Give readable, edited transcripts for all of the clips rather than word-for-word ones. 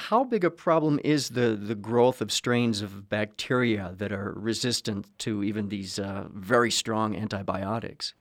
how big a problem is the growth of strains of bacteria that are resistant to even these very strong antibiotics?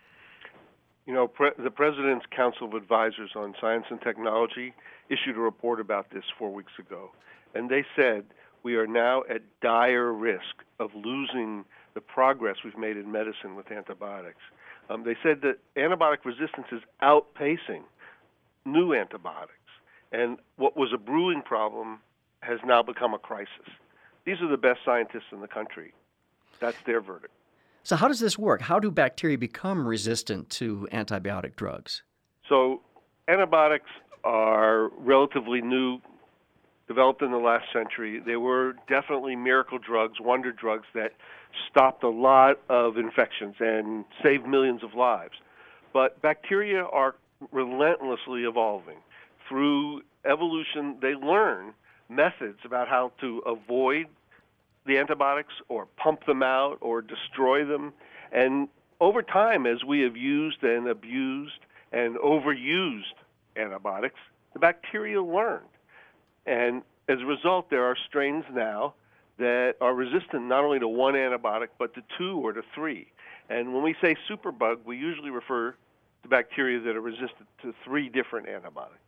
The President's Council of Advisors on Science and Technology issued a report about this 4 weeks ago, and they said we are now at dire risk of losing the progress we've made in medicine with antibiotics. They said that antibiotic resistance is outpacing new antibiotics, and what was a brewing problem has now become a crisis. These are the best scientists in the country. That's their verdict. So how does this work? How do bacteria become resistant to antibiotic drugs? So antibiotics are relatively new, developed in the last century. They were definitely miracle drugs, wonder drugs that stopped a lot of infections and saved millions of lives. But bacteria are relentlessly evolving. Through evolution, they learn methods about how to avoid the antibiotics or pump them out or destroy them. And over time, as we have used and abused and overused antibiotics, the bacteria learned. And as a result, there are strains now that are resistant not only to one antibiotic, but to two or to three. And when we say superbug, we usually refer to bacteria that are resistant to three different antibiotics.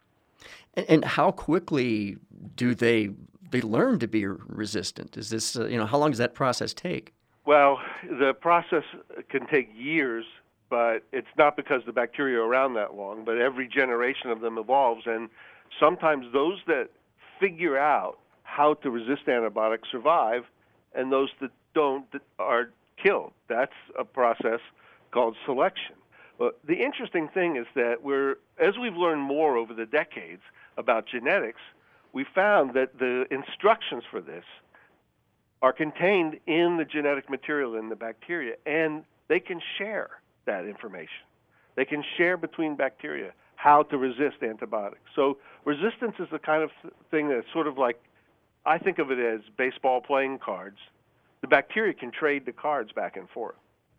And how quickly do they learn to be resistant? Is this, how long does that process take? Well, the process can take years, but it's not because the bacteria are around that long, but every generation of them evolves, and sometimes those that figure out how to resist antibiotics survive, and those that don't are killed. That's a process called selection. But the interesting thing is that as we've learned more over the decades about genetics, we found that the instructions for this are contained in the genetic material in the bacteria, and they can share that information. They can share between bacteria how to resist antibiotics. So resistance is the kind of thing that's sort of like, I think of it as baseball playing cards. The bacteria can trade the cards back and forth.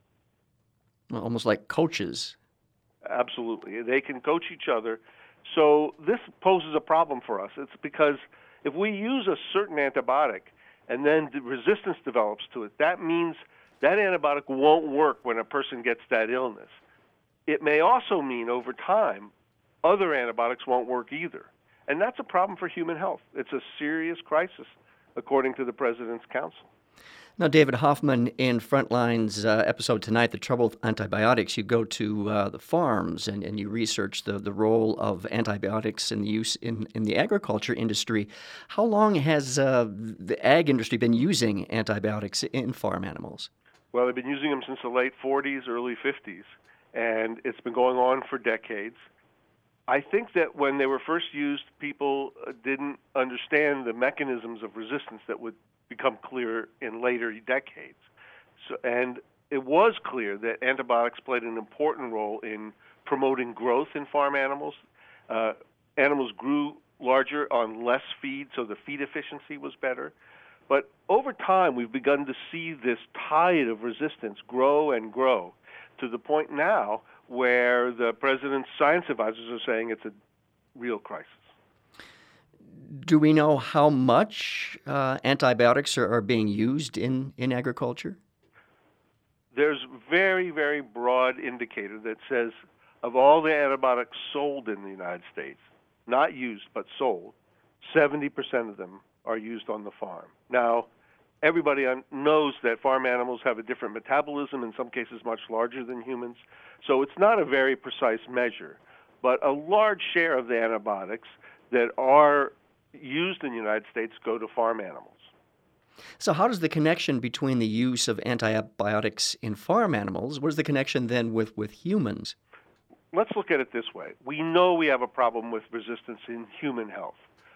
Well, almost like coaches. Absolutely. They can coach each other. So this poses a problem for us. It's because if we use a certain antibiotic and then the resistance develops to it, that means that antibiotic won't work when a person gets that illness. It may also mean over time other antibiotics won't work either. And that's a problem for human health. It's a serious crisis, according to the President's Council. Now, David Hoffman, in Frontline's episode tonight, The Trouble with Antibiotics, you go to the farms and you research the role of antibiotics and the use in the agriculture industry. How long has the ag industry been using antibiotics in farm animals? Well, they've been using them since the late 40s, early 50s, and it's been going on for decades. I think that when they were first used, people didn't understand the mechanisms of resistance that would become clear in later decades. And it was clear that antibiotics played an important role in promoting growth in farm animals. Animals grew larger on less feed, so the feed efficiency was better. But over time, we've begun to see this tide of resistance grow and grow to the point now where the President's science advisors are saying it's a real crisis. Do we know how much antibiotics are being used in agriculture? There's very, very broad indicator that says of all the antibiotics sold in the United States, not used but sold, 70% of them are used on the farm. Now, everybody knows that farm animals have a different metabolism, in some cases much larger than humans, so it's not a very precise measure. But a large share of the antibiotics that are used in the United States go to farm animals. So how does the connection between the use of antibiotics in farm animals, what is the connection then with humans? Let's look at it this way. We know we have a problem with resistance in human health.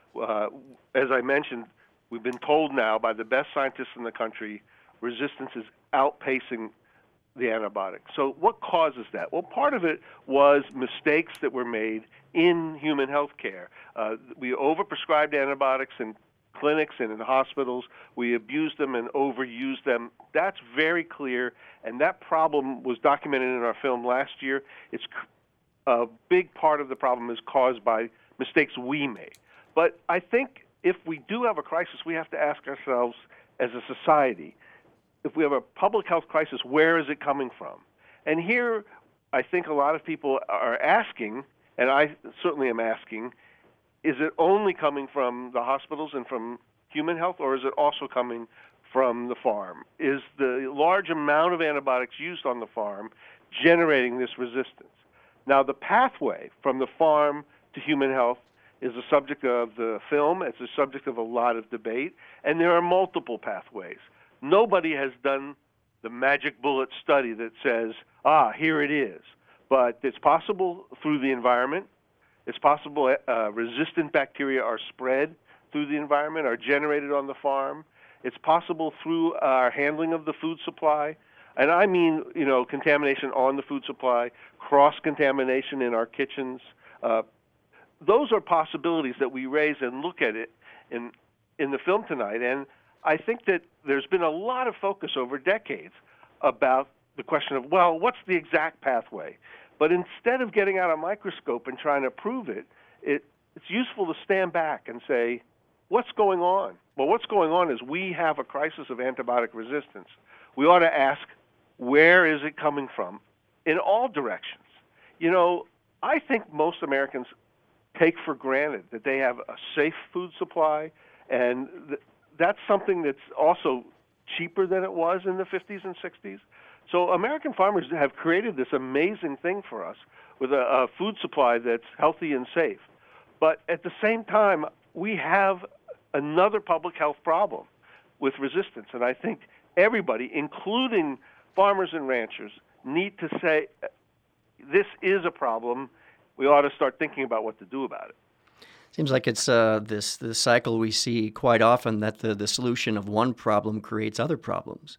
As I mentioned, we've been told now by the best scientists in the country, resistance is outpacing the antibiotic. So what causes that? Well, part of it was mistakes that were made in human health care. We overprescribed antibiotics in clinics and in hospitals. We abused them and overused them. That's very clear, and that problem was documented in our film last year. It's a big part of the problem is caused by mistakes we made. But I think if we do have a crisis, we have to ask ourselves as a society, if we have a public health crisis, where is it coming from? And here, I think a lot of people are asking, and I certainly am asking, is it only coming from the hospitals and from human health, or is it also coming from the farm? Is the large amount of antibiotics used on the farm generating this resistance? Now, the pathway from the farm to human health is a subject of the film. It's a subject of a lot of debate, and there are multiple pathways. Nobody has done the magic bullet study that says, here it is. But it's possible through the environment. It's possible resistant bacteria are spread through the environment, are generated on the farm. It's possible through our handling of the food supply. And I mean, contamination on the food supply, cross-contamination in our kitchens. Those are possibilities that we raise and look at it in the film tonight. And I think that there's been a lot of focus over decades about the question of, what's the exact pathway? But instead of getting out a microscope and trying to prove it, it's useful to stand back and say, what's going on? Well, what's going on is we have a crisis of antibiotic resistance. We ought to ask, where is it coming from in all directions? I think most Americans take for granted that they have a safe food supply, and that's something that's also cheaper than it was in the 50s and 60s. So American farmers have created this amazing thing for us with a food supply that's healthy and safe. But at the same time, we have another public health problem with resistance. And I think everybody, including farmers and ranchers, need to say, this is a problem. We ought to start thinking about what to do about it. Seems like it's this cycle we see quite often, that the solution of one problem creates other problems.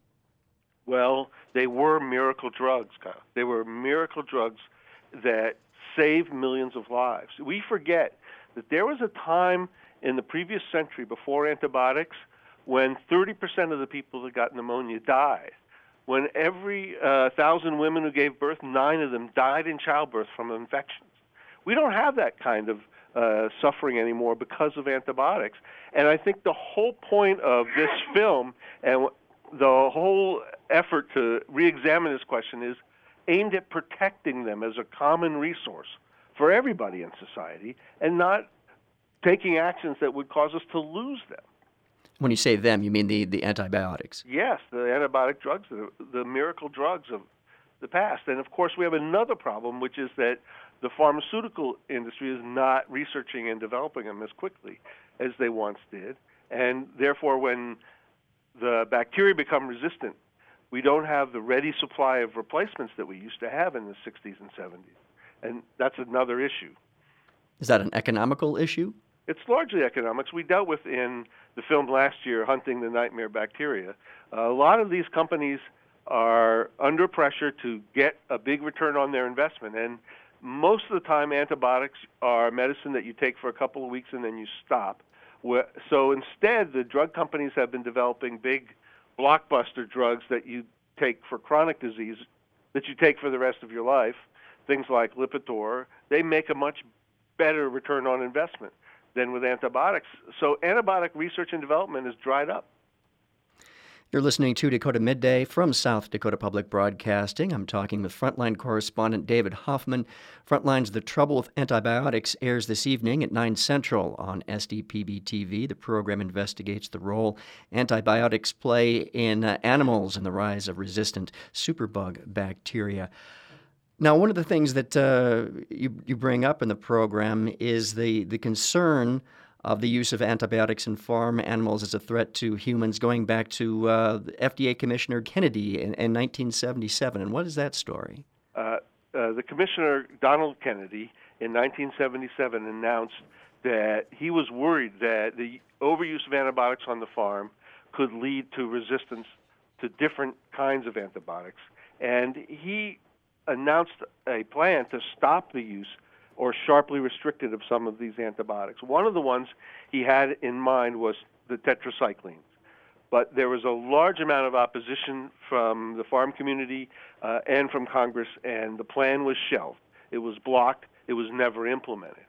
Well, they were miracle drugs, Kyle. They were miracle drugs that saved millions of lives. We forget that there was a time in the previous century before antibiotics when 30% of the people that got pneumonia died. When every 1,000 women who gave birth, 9 of them died in childbirth from infections. We don't have that kind of suffering anymore because of antibiotics. And I think the whole point of this film and the whole effort to re-examine this question is aimed at protecting them as a common resource for everybody in society and not taking actions that would cause us to lose them. When you say them, you mean the antibiotics? Yes, the antibiotic drugs, the miracle drugs of the past. And, of course, we have another problem, which is that the pharmaceutical industry is not researching and developing them as quickly as they once did. And, therefore, when the bacteria become resistant, we don't have the ready supply of replacements that we used to have in the 60s and 70s. And that's another issue. Is that an economical issue? It's largely economics. We dealt with in the film last year, Hunting the Nightmare Bacteria. A lot of these companies are under pressure to get a big return on their investment. And most of the time, antibiotics are medicine that you take for a couple of weeks and then you stop. So instead, the drug companies have been developing big blockbuster drugs that you take for chronic disease, that you take for the rest of your life, things like Lipitor. They make a much better return on investment than with antibiotics. So antibiotic research and development has dried up. You're listening to Dakota Midday from South Dakota Public Broadcasting. I'm talking with Frontline correspondent David Hoffman. Frontline's The Trouble with Antibiotics airs this evening at 9 Central on SDPB-TV. The program investigates the role antibiotics play in animals and the rise of resistant superbug bacteria. Now, one of the things that you bring up in the program is the concern of the use of antibiotics in farm animals as a threat to humans, going back to FDA Commissioner Kennedy in 1977. And what is that story? The Commissioner, Donald Kennedy, in 1977 announced that he was worried that the overuse of antibiotics on the farm could lead to resistance to different kinds of antibiotics. And he announced a plan to stop the use or sharply restricted of some of these antibiotics. One of the ones he had in mind was the tetracyclines. But there was a large amount of opposition from the farm community and from Congress, and the plan was shelved. It was blocked. It was never implemented.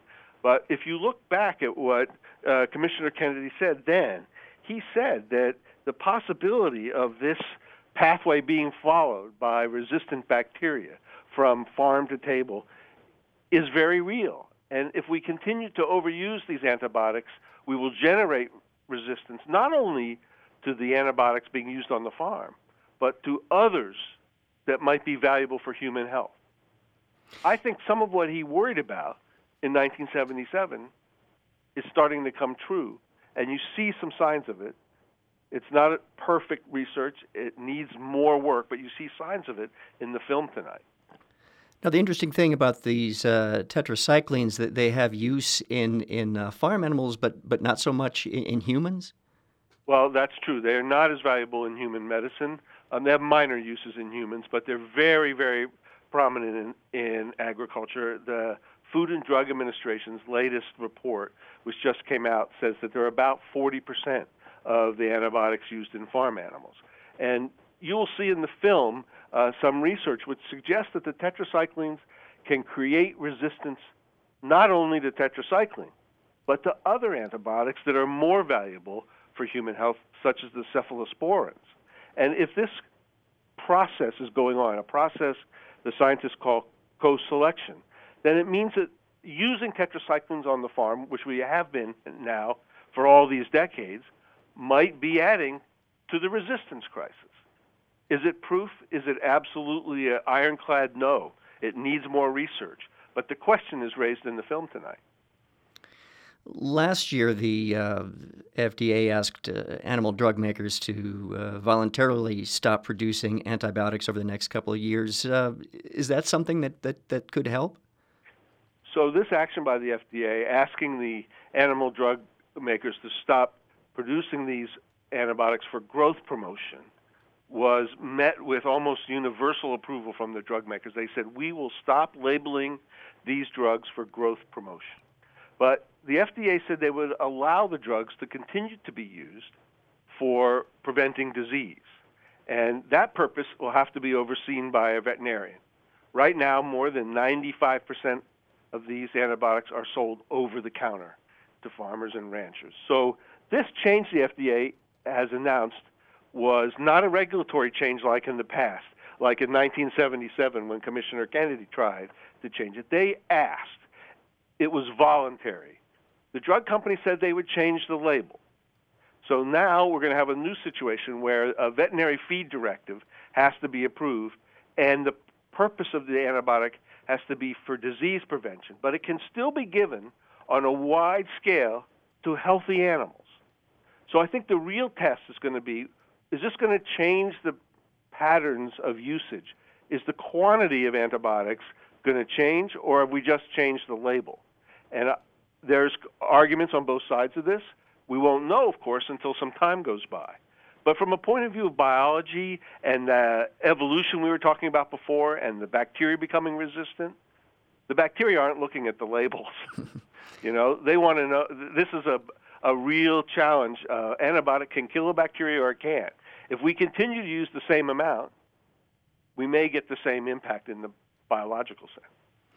But if you look back at what Commissioner Kennedy said then, he said that the possibility of this pathway being followed by resistant bacteria from farm to table is very real. And if we continue to overuse these antibiotics, we will generate resistance not only to the antibiotics being used on the farm, but to others that might be valuable for human health. I think some of what he worried about in 1977 is starting to come true, and you see some signs of it. It's not perfect research. It needs more work, but you see signs of it in the film tonight. Now, the interesting thing about these tetracyclines that they have use in farm animals, but not so much in humans? Well, that's true. They're not as valuable in human medicine. They have minor uses in humans, but they're very, very prominent in agriculture. The Food and Drug Administration's latest report, which just came out, says that they're about 40% of the antibiotics used in farm animals. And you'll see in the film some research which suggests that the tetracyclines can create resistance not only to tetracycline, but to other antibiotics that are more valuable for human health, such as the cephalosporins. And if this process is going on, a process the scientists call co-selection, then it means that using tetracyclines on the farm, which we have been now for all these decades, might be adding to the resistance crisis. Is it proof? Is it absolutely an ironclad no? It needs more research. But the question is raised in the film tonight. Last year, the FDA asked animal drug makers to voluntarily stop producing antibiotics over the next couple of years. Is that something that could help? So this action by the FDA, asking the animal drug makers to stop producing these antibiotics for growth promotion, was met with almost universal approval from the drug makers. They said, we will stop labeling these drugs for growth promotion. But the FDA said they would allow the drugs to continue to be used for preventing disease. And that purpose will have to be overseen by a veterinarian. Right now, more than 95% of these antibiotics are sold over the counter to farmers and ranchers. So this change the FDA has announced was not a regulatory change like in the past, like in 1977 when Commissioner Kennedy tried to change it. They asked. It was voluntary. The drug company said they would change the label. So now we're going to have a new situation where a veterinary feed directive has to be approved, and the purpose of the antibiotic has to be for disease prevention. But it can still be given on a wide scale to healthy animals. So I think the real test is going to be, is this going to change the patterns of usage? Is the quantity of antibiotics going to change, or have we just changed the label? And there's arguments on both sides of this. We won't know, of course, until some time goes by. But from a point of view of biology and the evolution we were talking about before and the bacteria becoming resistant, the bacteria aren't looking at the labels. You know, they want to know. This is a real challenge. Antibiotic can kill a bacteria or it can't. If we continue to use the same amount, we may get the same impact in the biological sense.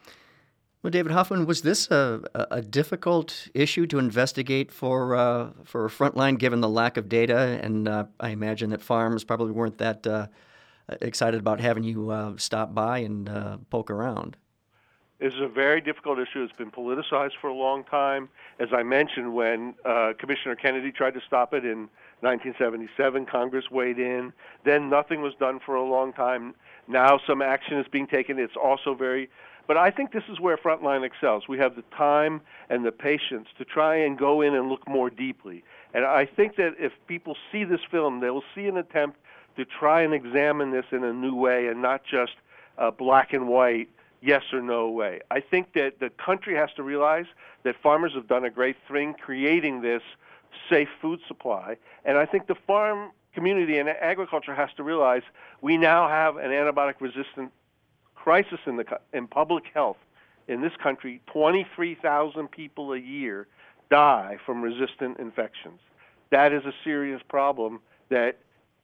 Well, David Hoffman, was this a difficult issue to investigate for Frontline, given the lack of data? And I imagine that farms probably weren't that excited about having you stop by and poke around. This is a very difficult issue. It's been politicized for a long time. As I mentioned, when Commissioner Kennedy tried to stop it in 1977, Congress weighed in. Then nothing was done for a long time. Now some action is being taken. It's also very... But I think this is where Frontline excels. We have the time and the patience to try and go in and look more deeply. And I think that if people see this film, they will see an attempt to try and examine this in a new way and not just a black and white, yes or no way. I think that the country has to realize that farmers have done a great thing creating this safe food supply. And I think the farm community and agriculture has to realize we now have an antibiotic-resistant crisis in public health in this country. 23,000 people a year die from resistant infections. That is a serious problem that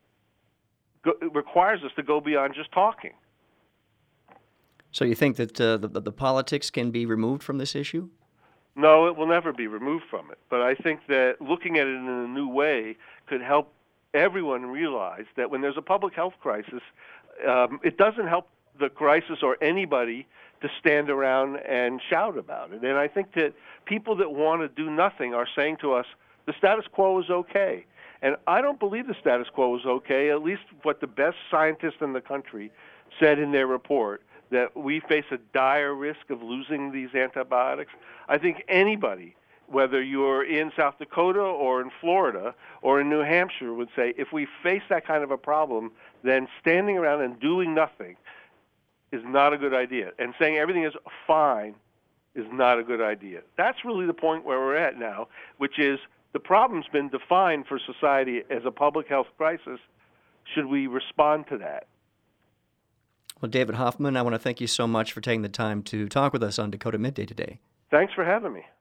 requires us to go beyond just talking. So you think that the politics can be removed from this issue? No, it will never be removed from it. But I think that looking at it in a new way could help everyone realize that when there's a public health crisis, it doesn't help the crisis or anybody to stand around and shout about it. And I think that people that want to do nothing are saying to us, the status quo is okay. And I don't believe the status quo is okay, at least what the best scientists in the country said in their report, that we face a dire risk of losing these antibiotics. I think anybody, whether you're in South Dakota or in Florida or in New Hampshire, would say if we face that kind of a problem, then standing around and doing nothing is not a good idea. And saying everything is fine is not a good idea. That's really the point where we're at now, which is the problem's been defined for society as a public health crisis. Should we respond to that? Well, David Hoffman, I want to thank you so much for taking the time to talk with us on Dakota Midday today. Thanks for having me.